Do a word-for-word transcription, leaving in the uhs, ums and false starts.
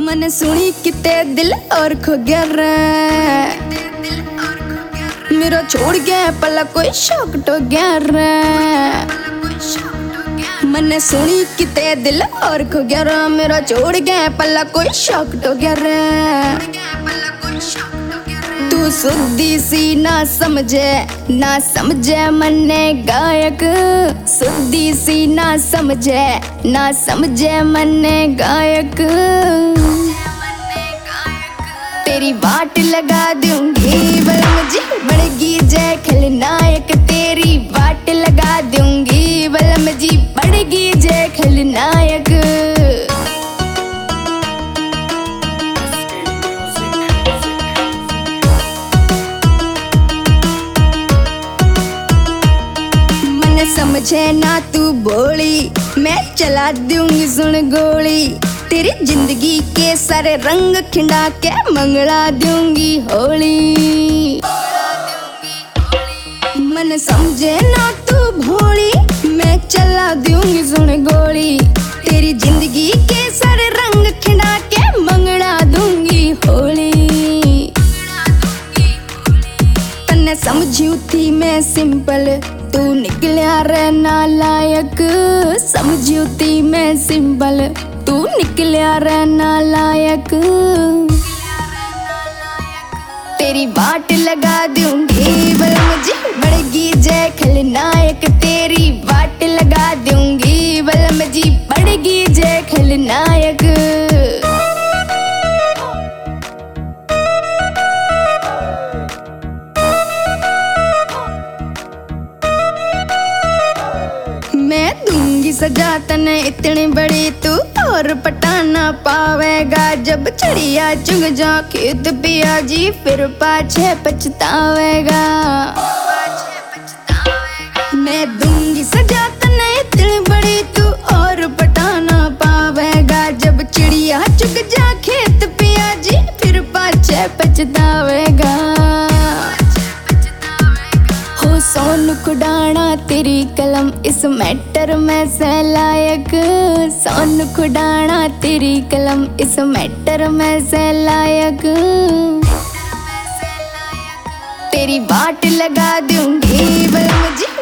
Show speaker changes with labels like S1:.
S1: मन सुनी किते दिल और खो गया रे, मेरा छोड़ गया पला कोई शौक तो गया रे। मन सुनी किते दिल और खो गया रे, मेरा छोड़ गया पला कोई शौक तो गया रे। तू सुद्दी सी ना समझे ना समझे मन्ने गायक, सुद्दी सी ना समझे ना समझे मन्ने गायक। तेरी बाट लगा दूंगी बलम जी बढ़गी जय खलनायक, तेरी बाट लगा दूंगी बलम जी बढ़गी जय खलनायक। मन समझे ना तू बोली मैं चला दूंगी सुन गोली, तेरी जिंदगी के सारे रंग खिंडा के मंगला दूंगी होली। मन समझे ना तू भोली मैं चला दूंगी सुन गोली, तेरी जिंदगी के सारे रंग खिंडा के मंगला दूंगी होली। तन्ने समझी थी मैं सिंपल तू निकलिया रे नालायक, समझी थी मैं सिंपल तू निकलिया रे नालायक। तेरी बाट लगा दूंगी बलम जी बढ़गी जय खलनायक, तेरी बाट लगा दूंगी बलम जी बढ़गी जय खलनायक। मैं दूंगी सजा तने इतनी बड़ी तू और पटाना पावेगा, जब चिड़िया चुग जा खेत पिया जी फिर पाछे पछतावेगा। मैं दूंगी सजा तने इतनी बड़ी तू और पटाना पावेगा, जब चिड़िया चुग जा खेत पिया जी फिर पाछे पछतावेगा। हो सोन खुडाना तेरी कलम इस मैटर में से लायक, सोन खुडाना तेरी कलम इस मैटर में से लायक। तेरी बाट लगा दूंगी बलम जी